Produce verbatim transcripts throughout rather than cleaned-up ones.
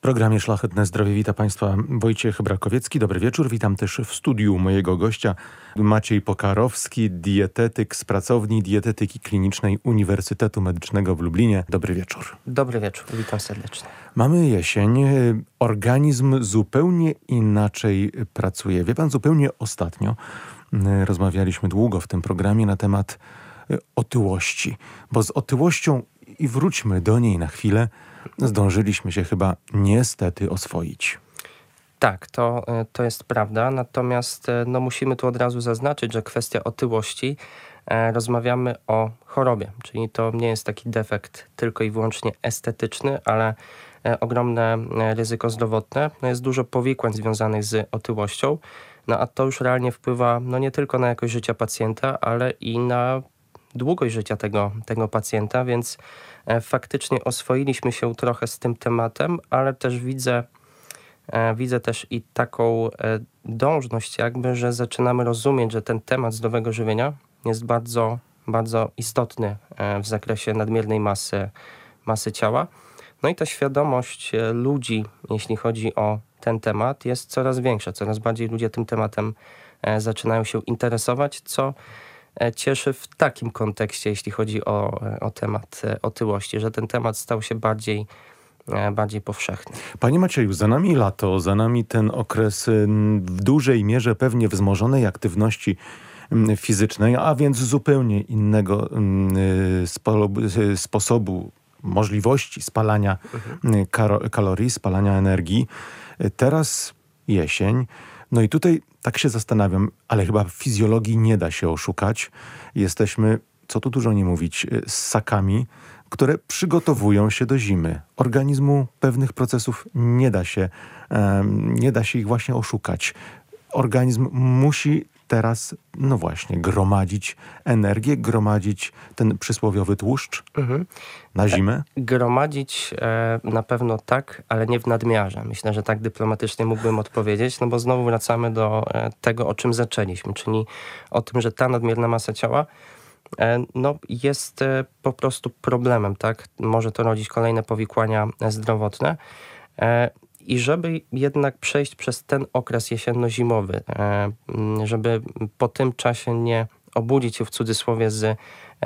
programie Szlachetne Zdrowie wita Państwa Wojciech Brakowiecki. Dobry wieczór. Witam też w studiu mojego gościa Maciej Pokarowski, dietetyk z Pracowni Dietetyki Klinicznej Uniwersytetu Medycznego w Lublinie. Dobry wieczór. Dobry wieczór. Witam serdecznie. Mamy jesień. Organizm zupełnie inaczej pracuje. Wie pan, zupełnie ostatnio rozmawialiśmy długo w tym programie na temat otyłości, bo z otyłością, i wróćmy do niej na chwilę, zdążyliśmy się chyba niestety oswoić. Tak, to, to jest prawda, natomiast no, musimy tu od razu zaznaczyć, że kwestia otyłości, e, rozmawiamy o chorobie, czyli to nie jest taki defekt tylko i wyłącznie estetyczny, ale e, ogromne ryzyko zdrowotne. No, jest dużo powikłań związanych z otyłością, no, a to już realnie wpływa no, nie tylko na jakość życia pacjenta, ale i na długość życia tego, tego pacjenta, więc e, faktycznie oswoiliśmy się trochę z tym tematem, ale też widzę, e, widzę też i taką e, dążność jakby, że zaczynamy rozumieć, że ten temat zdrowego żywienia jest bardzo, bardzo istotny e, w zakresie nadmiernej masy, masy ciała. No i ta świadomość e, ludzi, jeśli chodzi o ten temat, jest coraz większa. Coraz bardziej ludzie tym tematem e, zaczynają się interesować, co cieszy w takim kontekście, jeśli chodzi o, o temat otyłości, że ten temat stał się bardziej, bardziej powszechny. Panie Macieju, za nami lato, za nami ten okres w dużej mierze pewnie wzmożonej aktywności fizycznej, a więc zupełnie innego sposobu, możliwości spalania mhm. kalorii, spalania energii. Teraz jesień. No i tutaj tak się zastanawiam, ale chyba fizjologii nie da się oszukać. Jesteśmy, co tu dużo nie mówić, ssakami, które przygotowują się do zimy. Organizmu pewnych procesów nie da się, um, nie da się ich właśnie oszukać. Organizm musi teraz, no właśnie, gromadzić energię, gromadzić ten przysłowiowy tłuszcz mhm. na zimę? Gromadzić e, na pewno tak, ale nie w nadmiarze. Myślę, że tak dyplomatycznie mógłbym odpowiedzieć, no bo znowu wracamy do e, tego, o czym zaczęliśmy, czyli o tym, że ta nadmierna masa ciała e, no, jest e, po prostu problemem, tak? Może to rodzić kolejne powikłania zdrowotne. E, I żeby jednak przejść przez ten okres jesienno-zimowy, żeby po tym czasie nie obudzić się w cudzysłowie z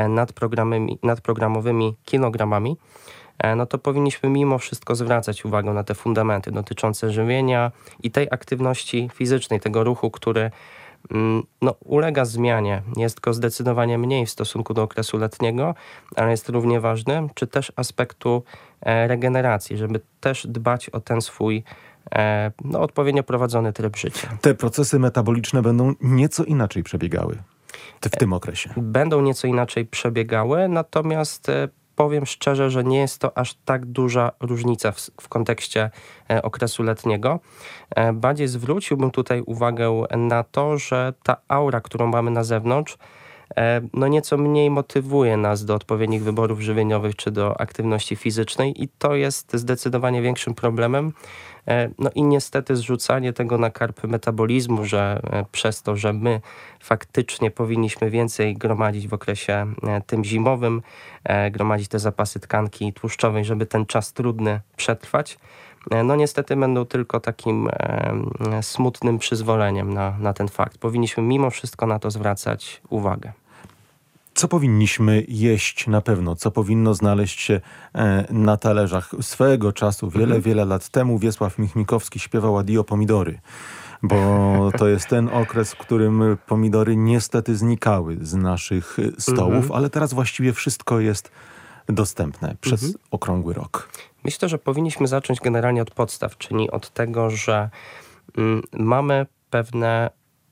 nadprogramowymi kilogramami, no to powinniśmy mimo wszystko zwracać uwagę na te fundamenty dotyczące żywienia i tej aktywności fizycznej, tego ruchu, który no, ulega zmianie. Jest go zdecydowanie mniej w stosunku do okresu letniego, ale jest równie ważny, czy też aspektu e, regeneracji, żeby też dbać o ten swój e, no, odpowiednio prowadzony tryb życia. Te procesy metaboliczne będą nieco inaczej przebiegały w tym okresie. Będą nieco inaczej przebiegały, natomiast e, powiem szczerze, że nie jest to aż tak duża różnica w, w kontekście e, okresu letniego. E, bardziej zwróciłbym tutaj uwagę na to, że ta aura, którą mamy na zewnątrz, e, no nieco mniej motywuje nas do odpowiednich wyborów żywieniowych czy do aktywności fizycznej i to jest zdecydowanie większym problemem. E, no i niestety zrzucanie tego na karp metabolizmu, że e, przez to, że my faktycznie powinniśmy więcej gromadzić w okresie e, tym zimowym, e, gromadzić te zapasy tkanki tłuszczowej, żeby ten czas trudny przetrwać, e, no niestety będą tylko takim e, smutnym przyzwoleniem na, na ten fakt. Powinniśmy mimo wszystko na to zwracać uwagę. Co powinniśmy jeść na pewno? Co powinno znaleźć się e, na talerzach? Swego czasu, wiele, mhm. wiele lat temu Wiesław Michnikowski śpiewał Adio pomidory, bo to jest ten okres, w którym pomidory niestety znikały z naszych stołów, mhm. ale teraz właściwie wszystko jest dostępne przez mhm. okrągły rok. Myślę, że powinniśmy zacząć generalnie od podstaw, czyli od tego, że mm, mamy pewne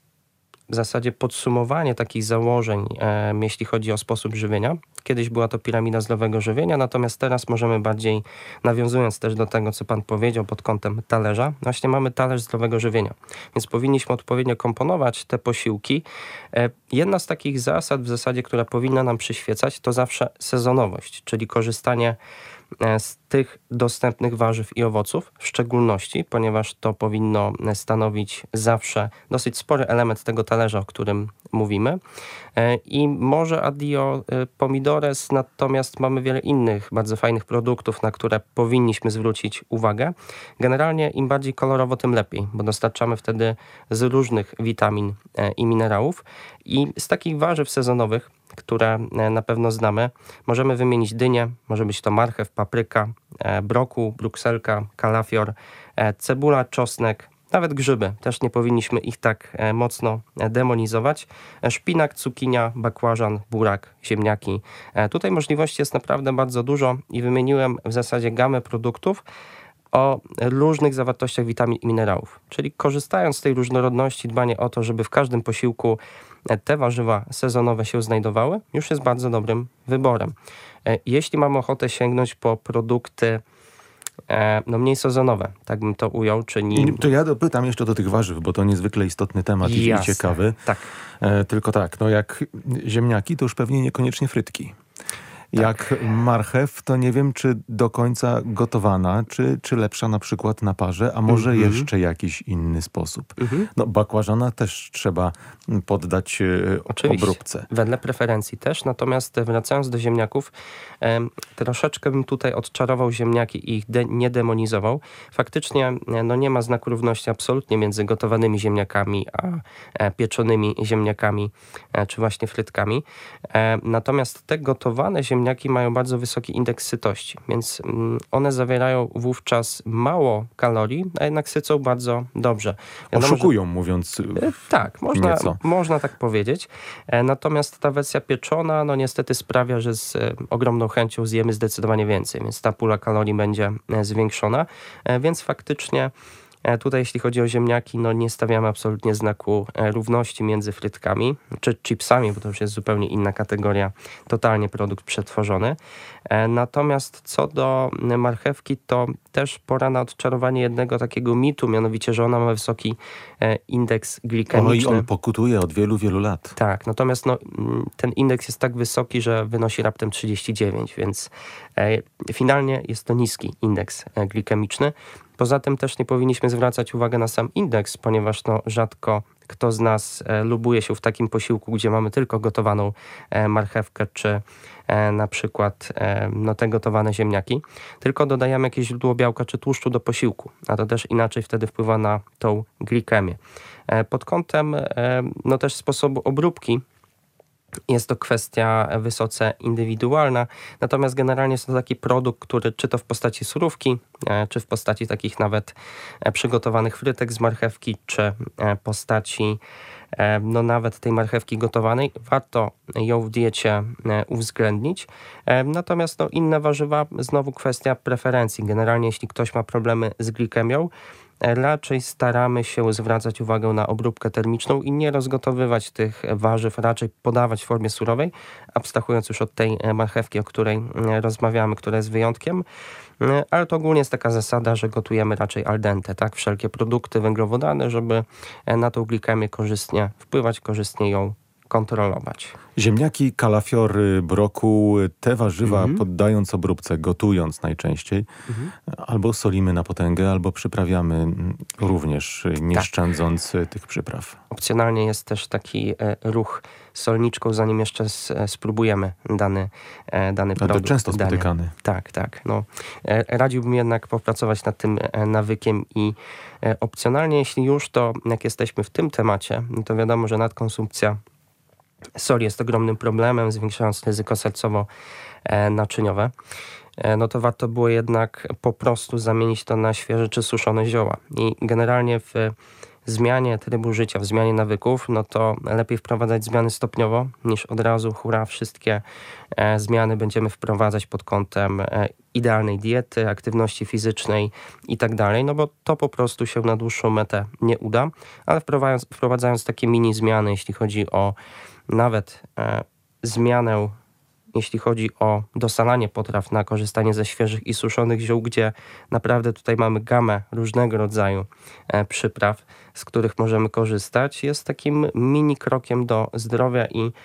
w zasadzie podsumowanie takich założeń, e, jeśli chodzi o sposób żywienia. Kiedyś była to piramida zdrowego żywienia, natomiast teraz możemy bardziej, nawiązując też do tego, co pan powiedział pod kątem talerza, właśnie mamy talerz zdrowego żywienia. Więc powinniśmy odpowiednio komponować te posiłki. E, jedna z takich zasad w zasadzie, która powinna nam przyświecać, to zawsze sezonowość, czyli korzystanie z tych dostępnych warzyw i owoców, w szczególności, ponieważ to powinno stanowić zawsze dosyć spory element tego talerza, o którym mówimy. I może adio pomidores, natomiast mamy wiele innych bardzo fajnych produktów, na które powinniśmy zwrócić uwagę. Generalnie im bardziej kolorowo, tym lepiej, bo dostarczamy wtedy z różnych witamin i minerałów. I z takich warzyw sezonowych, które na pewno znamy, możemy wymienić dynię, może być to marchew, papryka, brokuł, brukselka, kalafior, cebula, czosnek, nawet grzyby. Też nie powinniśmy ich tak mocno demonizować. Szpinak, cukinia, bakłażan, burak, ziemniaki. Tutaj możliwości jest naprawdę bardzo dużo i wymieniłem w zasadzie gamę produktów o różnych zawartościach witamin i minerałów. Czyli korzystając z tej różnorodności, dbanie o to, żeby w każdym posiłku te warzywa sezonowe się znajdowały, już jest bardzo dobrym wyborem. Jeśli mamy ochotę sięgnąć po produkty no mniej sezonowe, tak bym to ujął, czyli... To ja dopytam jeszcze do tych warzyw, bo to niezwykle istotny temat i, i ciekawy. Tak. E, tylko tak, no jak ziemniaki, to już pewnie niekoniecznie frytki. Jak tak. marchew, to nie wiem, czy do końca gotowana, czy, czy lepsza na przykład na parze, a może mm-hmm. jeszcze jakiś inny sposób. Mm-hmm. No bakłażana też trzeba poddać e, obróbce. Wedle preferencji też, natomiast wracając do ziemniaków, e, troszeczkę bym tutaj odczarował ziemniaki i ich de- nie demonizował. Faktycznie no nie ma znaku równości absolutnie między gotowanymi ziemniakami a e, pieczonymi ziemniakami, e, czy właśnie frytkami. E, natomiast te gotowane ziemniaki Ziemniaki mają bardzo wysoki indeks sytości, więc one zawierają wówczas mało kalorii, a jednak sycą bardzo dobrze. Wiadomo, Oszukują, że... mówiąc Tak, można, nieco. można tak powiedzieć. Natomiast ta wersja pieczona, no niestety sprawia, że z ogromną chęcią zjemy zdecydowanie więcej, więc ta pula kalorii będzie zwiększona, więc faktycznie tutaj jeśli chodzi o ziemniaki, no nie stawiamy absolutnie znaku równości między frytkami czy chipsami, bo to już jest zupełnie inna kategoria, totalnie produkt przetworzony. Natomiast co do marchewki, to też pora na odczarowanie jednego takiego mitu, mianowicie, że ona ma wysoki indeks glikemiczny. No i on pokutuje od wielu, wielu lat. Tak, natomiast no, ten indeks jest tak wysoki, że wynosi raptem trzydzieści dziewięć, więc finalnie jest to niski indeks glikemiczny. Poza tym też nie powinniśmy zwracać uwagi na sam indeks, ponieważ no, rzadko kto z nas e, lubuje się w takim posiłku, gdzie mamy tylko gotowaną e, marchewkę, czy e, na przykład e, no, te gotowane ziemniaki, tylko dodajemy jakieś źródło białka czy tłuszczu do posiłku, a to też inaczej wtedy wpływa na tą glikemię. E, pod kątem e, no, też sposobu obróbki, jest to kwestia wysoce indywidualna, natomiast generalnie jest to taki produkt, który czy to w postaci surówki, czy w postaci takich nawet przygotowanych frytek z marchewki, czy postaci no nawet tej marchewki gotowanej, warto ją w diecie uwzględnić. Natomiast no inne warzywa, znowu kwestia preferencji. Generalnie jeśli ktoś ma problemy z glikemią, raczej staramy się zwracać uwagę na obróbkę termiczną i nie rozgotowywać tych warzyw, raczej podawać w formie surowej, abstrahując już od tej marchewki, o której rozmawiamy, która jest wyjątkiem. Ale to ogólnie jest taka zasada, że gotujemy raczej al dente, tak? Wszelkie produkty węglowodany, żeby na tą glikemię korzystnie wpływać, korzystnie ją kontrolować. Ziemniaki, kalafiory, brokuł, te warzywa mhm. poddając obróbce, gotując najczęściej, mhm. albo solimy na potęgę, albo przyprawiamy również, nie tak. szczędząc tych przypraw. Opcjonalnie jest też taki ruch solniczką, zanim jeszcze spróbujemy dany, dany produkt. A to często spotykany. Danie. Tak, tak. No. Radziłbym jednak popracować nad tym nawykiem i opcjonalnie, jeśli już, to jak jesteśmy w tym temacie, to wiadomo, że nadkonsumpcja soli jest ogromnym problemem, zwiększając ryzyko sercowo-naczyniowe, no to warto było jednak po prostu zamienić to na świeże czy suszone zioła. I generalnie w zmianie trybu życia, w zmianie nawyków, no to lepiej wprowadzać zmiany stopniowo, niż od razu hura, wszystkie e, zmiany będziemy wprowadzać pod kątem e, idealnej diety, aktywności fizycznej i tak dalej, no bo to po prostu się na dłuższą metę nie uda, ale wprowadzając, wprowadzając takie mini zmiany, jeśli chodzi o nawet e, zmianę, jeśli chodzi o dosalanie potraw na korzystanie ze świeżych i suszonych ziół, gdzie naprawdę tutaj mamy gamę różnego rodzaju e, przypraw, z których możemy korzystać, jest takim mini krokiem do zdrowia i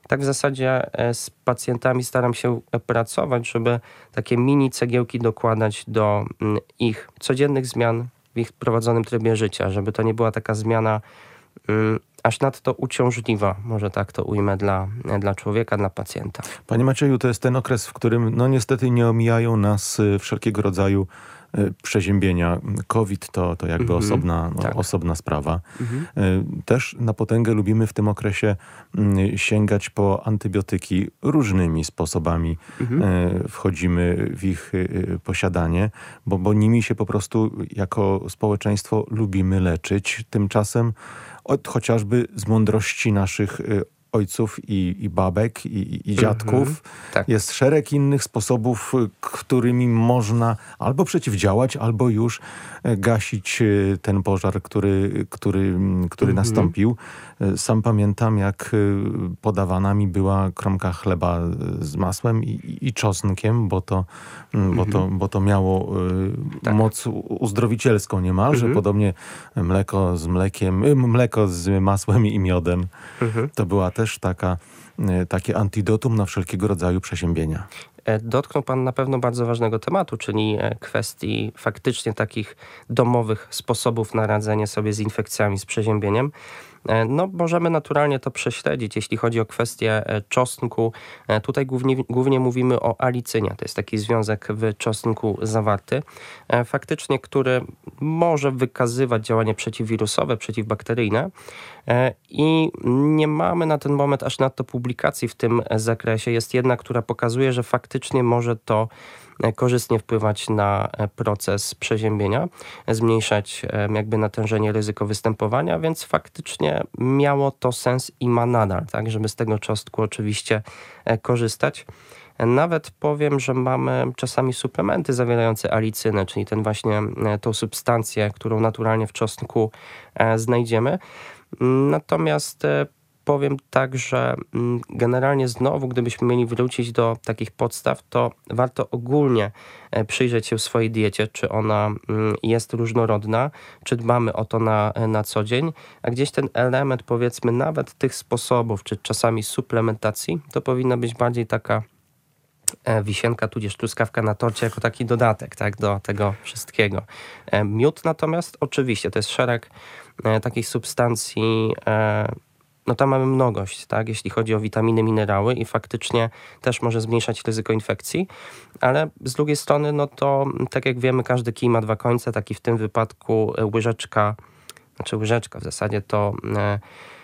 tak w zasadzie z pacjentami staram się pracować, żeby takie mini cegiełki dokładać do ich codziennych zmian w ich prowadzonym trybie życia, żeby to nie była taka zmiana um, aż nadto uciążliwa, może tak to ujmę, dla, dla człowieka, dla pacjenta. Panie Macieju, to jest ten okres, w którym no niestety nie omijają nas wszelkiego rodzaju przeziębienia. COVID to, to jakby mm-hmm. osobna, tak. osobna sprawa. Mm-hmm. Też na potęgę lubimy w tym okresie sięgać po antybiotyki różnymi sposobami. Mm-hmm. Wchodzimy w ich posiadanie, bo, bo nimi się po prostu jako społeczeństwo lubimy leczyć. Tymczasem od chociażby z mądrości naszych ojców i, i babek i, i dziadków. Mm-hmm. Tak. Jest szereg innych sposobów, którymi można albo przeciwdziałać, albo już gasić ten pożar, który, który, który mm-hmm. nastąpił. Sam pamiętam, jak podawana mi była kromka chleba z masłem i, i czosnkiem, bo to, mm-hmm. bo to, bo to miało tak. moc uzdrowicielską niemalże. Mm-hmm. Podobnie mleko z mlekiem, mleko z masłem i miodem. Mm-hmm. To była też taka, takie antidotum na wszelkiego rodzaju przeziębienia. Dotknął pan na pewno bardzo ważnego tematu, czyli kwestii faktycznie takich domowych sposobów na radzenie sobie z infekcjami, z przeziębieniem. No, możemy naturalnie to prześledzić, jeśli chodzi o kwestię czosnku. Tutaj głównie, głównie mówimy o alicynie. To jest taki związek w czosnku zawarty, faktycznie, który może wykazywać działanie przeciwwirusowe, przeciwbakteryjne i nie mamy na ten moment aż nadto publikacji w tym zakresie. Jest jedna, która pokazuje, że faktycznie może to korzystnie wpływać na proces przeziębienia, zmniejszać jakby natężenie, ryzyko występowania, więc faktycznie miało to sens i ma nadal, tak, żeby z tego czosnku oczywiście korzystać. Nawet powiem, że mamy czasami suplementy zawierające alicynę, czyli ten właśnie tą substancję, którą naturalnie w czosnku znajdziemy. Natomiast powiem tak, że generalnie znowu, gdybyśmy mieli wrócić do takich podstaw, to warto ogólnie przyjrzeć się swojej diecie, czy ona jest różnorodna, czy dbamy o to na, na co dzień, a gdzieś ten element, powiedzmy, nawet tych sposobów, czy czasami suplementacji, to powinna być bardziej taka wisienka, tudzież truskawka na torcie, jako taki dodatek, tak, do tego wszystkiego. Miód natomiast, oczywiście, to jest szereg takich substancji, no tam mamy mnogość, tak, jeśli chodzi o witaminy, minerały i faktycznie też może zmniejszać ryzyko infekcji, ale z drugiej strony, no to tak jak wiemy, każdy kij ma dwa końce, taki w tym wypadku łyżeczka, znaczy łyżeczka w zasadzie to e,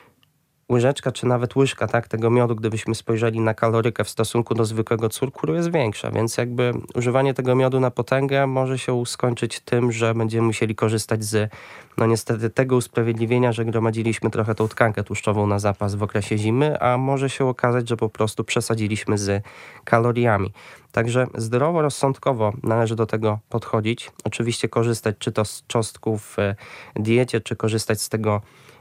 łyżeczka czy nawet łyżka, tak, tego miodu, gdybyśmy spojrzeli na kalorykę w stosunku do zwykłego cukru, jest większa, więc jakby używanie tego miodu na potęgę może się skończyć tym, że będziemy musieli korzystać z, no niestety, tego usprawiedliwienia, że gromadziliśmy trochę tą tkankę tłuszczową na zapas w okresie zimy, a może się okazać, że po prostu przesadziliśmy z kaloriami. Także zdroworozsądkowo należy do tego podchodzić. Oczywiście korzystać czy to z czosnku w diecie, czy korzystać z tego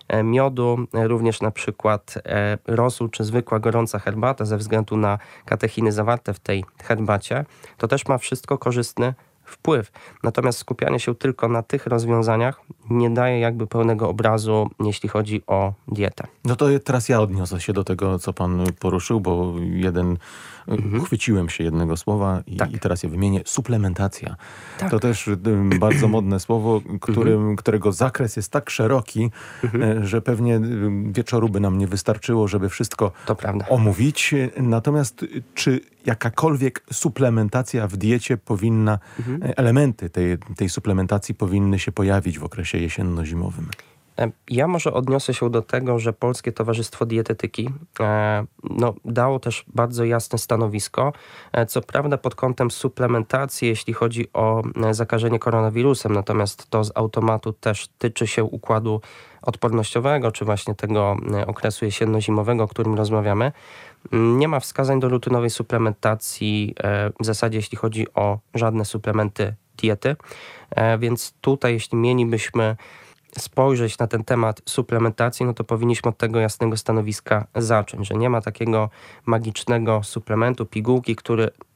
miodu, również na przykład rosół czy zwykła gorąca herbata ze względu na katechiny zawarte w tej herbacie, to też ma wszystko korzystny wpływ. Natomiast skupianie się tylko na tych rozwiązaniach nie daje jakby pełnego obrazu, jeśli chodzi o dietę. No to teraz ja odniosę się do tego, co pan poruszył, bo jeden mhm. chwyciłem się jednego słowa i, tak. i teraz je wymienię. Suplementacja. Tak. To też bardzo modne słowo, którym, mhm. którego zakres jest tak szeroki, mhm. że pewnie wieczoru by nam nie wystarczyło, żeby wszystko to prawda. omówić. Natomiast czy jakakolwiek suplementacja w diecie powinna, mhm. elementy tej, tej suplementacji powinny się pojawić w okresie jesienno-zimowym? Ja może odniosę się do tego, że Polskie Towarzystwo Dietetyki e, no, dało też bardzo jasne stanowisko. E, co prawda pod kątem suplementacji, jeśli chodzi o e, zakażenie koronawirusem, natomiast to z automatu też tyczy się układu odpornościowego, czy właśnie tego e, okresu jesienno-zimowego, o którym rozmawiamy. Nie ma wskazań do rutynowej suplementacji e, w zasadzie, jeśli chodzi o żadne suplementy diety. E, więc tutaj, jeśli mielibyśmy spojrzeć na ten temat suplementacji, no to powinniśmy od tego jasnego stanowiska zacząć, że nie ma takiego magicznego suplementu, pigułki, który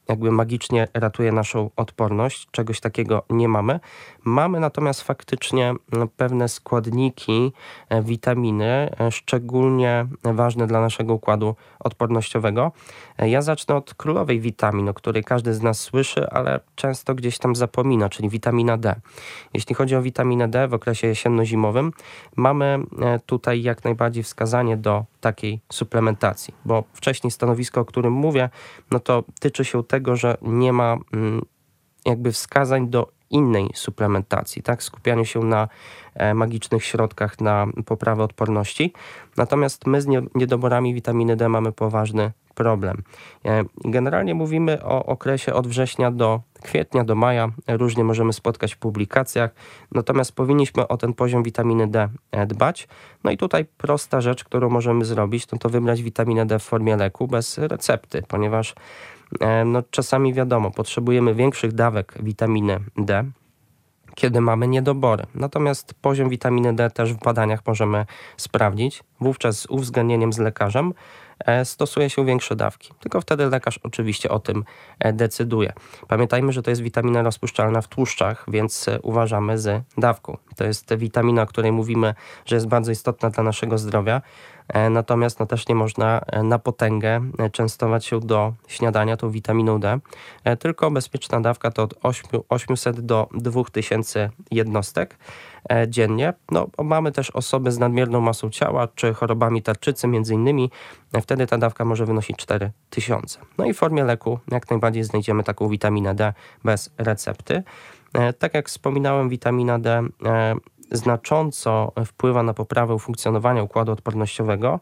jakby magicznie ratuje naszą odporność. Czegoś takiego nie mamy. Mamy natomiast faktycznie pewne składniki, witaminy, szczególnie ważne dla naszego układu odpornościowego. Ja zacznę od królowej witamin, o której każdy z nas słyszy, ale często gdzieś tam zapomina, czyli witamina D. Jeśli chodzi o witaminę D w okresie jesienno-zimowym, mamy tutaj jak najbardziej wskazanie do takiej suplementacji, bo wcześniej stanowisko, o którym mówię, no to tyczy się tego, że nie ma jakby wskazań do innej suplementacji, tak? Skupianiu się na e, magicznych środkach na poprawę odporności. Natomiast my z nie, niedoborami witaminy D mamy poważny problem. E, generalnie mówimy o okresie od września do kwietnia, do maja. Różnie możemy spotkać w publikacjach. Natomiast powinniśmy o ten poziom witaminy D dbać. No i tutaj prosta rzecz, którą możemy zrobić, to to wybrać witaminę D w formie leku bez recepty, ponieważ no, czasami wiadomo, potrzebujemy większych dawek witaminy D, kiedy mamy niedobory. Natomiast poziom witaminy D też w badaniach możemy sprawdzić. Wówczas z uwzględnieniem z lekarzem stosuje się większe dawki. Tylko wtedy lekarz oczywiście o tym decyduje. Pamiętajmy, że to jest witamina rozpuszczalna w tłuszczach, więc uważamy z dawką. To jest witamina, o której mówimy, że jest bardzo istotna dla naszego zdrowia. Natomiast no, też nie można na potęgę częstować się do śniadania tą witaminą D. Tylko bezpieczna dawka to od osiemset do dwóch tysięcy jednostek dziennie. No, mamy też osoby z nadmierną masą ciała czy chorobami tarczycy między innymi. Wtedy ta dawka może wynosić cztery tysiące. No i w formie leku jak najbardziej znajdziemy taką witaminę D bez recepty. Tak jak wspominałem, witamina D znacząco wpływa na poprawę funkcjonowania układu odpornościowego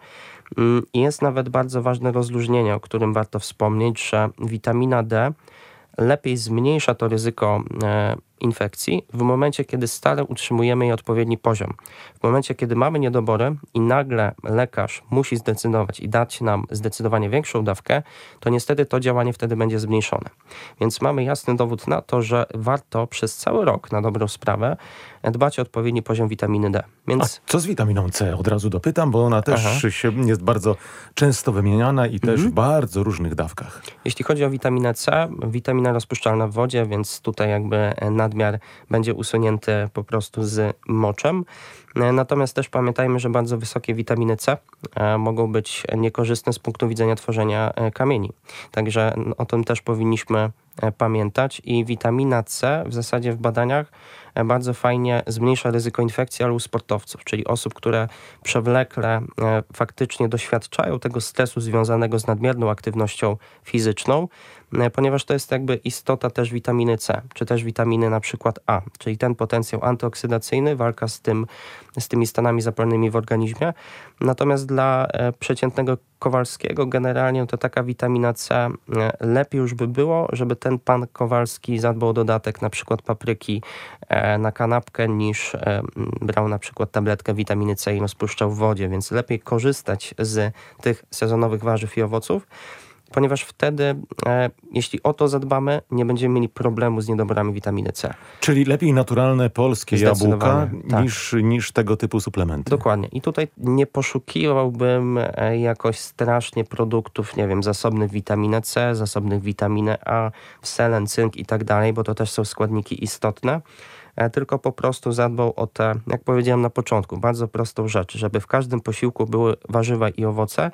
i jest nawet bardzo ważne rozluźnienie, o którym warto wspomnieć, że witamina D lepiej zmniejsza to ryzyko e, infekcji w momencie, kiedy stale utrzymujemy jej odpowiedni poziom. W momencie, kiedy mamy niedobory i nagle lekarz musi zdecydować i dać nam zdecydowanie większą dawkę, to niestety to działanie wtedy będzie zmniejszone. Więc mamy jasny dowód na to, że warto przez cały rok na dobrą sprawę dbać o odpowiedni poziom witaminy D. Więc... A co z witaminą C? Od razu dopytam, bo ona też się jest bardzo często wymieniana i też mhm. w bardzo różnych dawkach. Jeśli chodzi o witaminę C, witamina rozpuszczalna w wodzie, więc tutaj jakby nadmiar będzie usunięty po prostu z moczem. Natomiast też pamiętajmy, że bardzo wysokie witaminy C mogą być niekorzystne z punktu widzenia tworzenia kamieni. Także o tym też powinniśmy pamiętać i witamina C w zasadzie w badaniach bardzo fajnie zmniejsza ryzyko infekcji, ale u sportowców, czyli osób, które przewlekle faktycznie doświadczają tego stresu związanego z nadmierną aktywnością fizyczną, ponieważ to jest jakby istota też witaminy C, czy też witaminy na przykład A, czyli ten potencjał antyoksydacyjny, walka z tym, z tymi stanami zapalnymi w organizmie. Natomiast dla przeciętnego Kowalskiego generalnie to taka witamina C lepiej już by było, żeby ten pan Kowalski zadbał o dodatek na przykład papryki na kanapkę, niż brał na przykład tabletkę witaminy C i rozpuszczał w wodzie, więc lepiej korzystać z tych sezonowych warzyw i owoców, ponieważ wtedy, e, jeśli o to zadbamy, nie będziemy mieli problemu z niedoborami witaminy C. Czyli lepiej naturalne polskie jabłka tak. niż, niż tego typu suplementy. Dokładnie. I tutaj nie poszukiwałbym e, jakoś strasznie produktów, nie wiem, zasobnych w witaminę C, zasobnych w witaminę A, w selen, cynk i tak dalej, bo to też są składniki istotne. E, tylko po prostu zadbał o te, jak powiedziałem na początku, bardzo prostą rzecz, żeby w każdym posiłku były warzywa i owoce,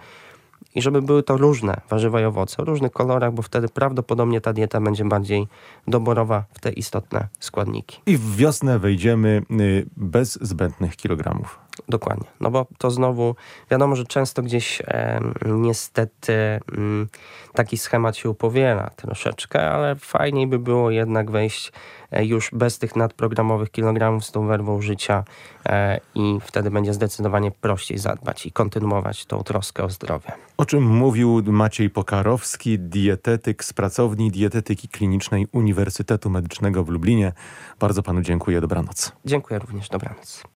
i żeby były to różne warzywa i owoce, o różnych kolorach, bo wtedy prawdopodobnie ta dieta będzie bardziej doborowa w te istotne składniki. I w wiosnę wejdziemy bez zbędnych kilogramów. Dokładnie, no bo to znowu wiadomo, że często gdzieś e, niestety m, taki schemat się powiela troszeczkę, ale fajniej by było jednak wejść e, już bez tych nadprogramowych kilogramów z tą werwą życia e, i wtedy będzie zdecydowanie prościej zadbać i kontynuować tą troskę o zdrowie. O czym mówił Maciej Pokarowski, dietetyk z pracowni dietetyki klinicznej Uniwersytetu Medycznego w Lublinie. Bardzo panu dziękuję, dobranoc. Dziękuję również, dobranoc.